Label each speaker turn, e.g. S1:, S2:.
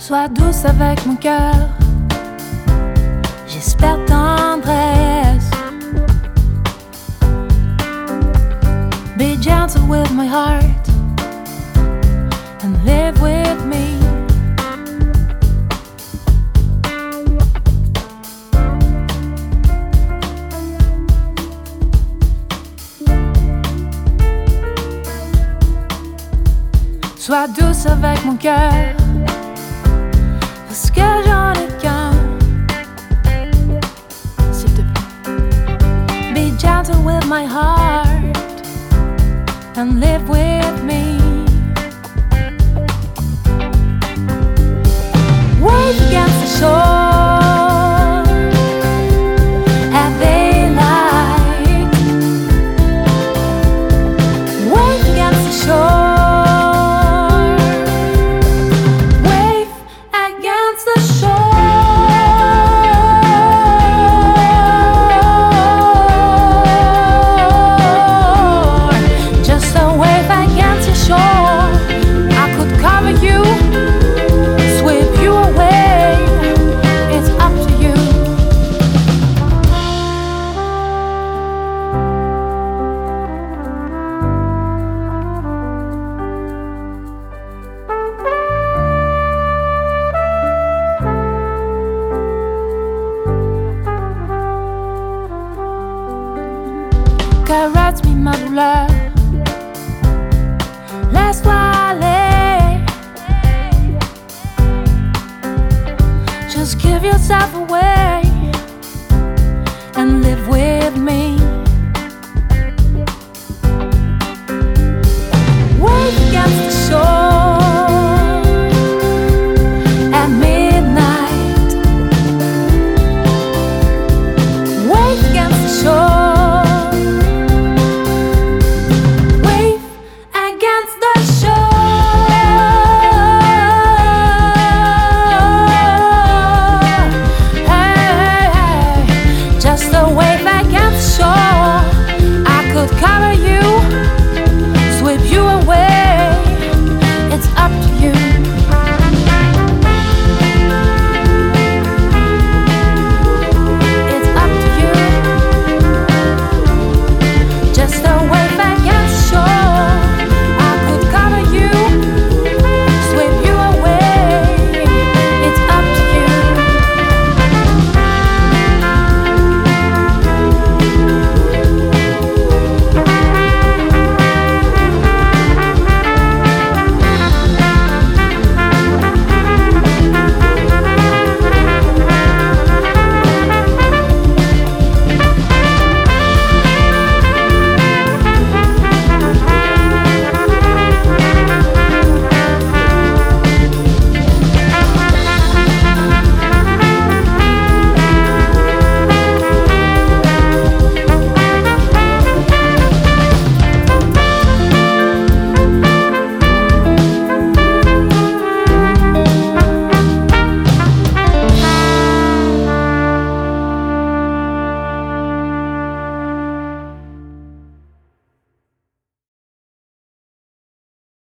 S1: Sois douce avec mon cœur, j'espère tendresse. Be gentle with my heart and live with me. Sois douce avec mon cœur, parce que j'en ai qu'un, s'il te plaît. Be gentle with my heart and live with me. Wave against the shore at daylight. Wave against the shore. Caresse-moi ma douleur, laisse-toi aller. Just give yourself away.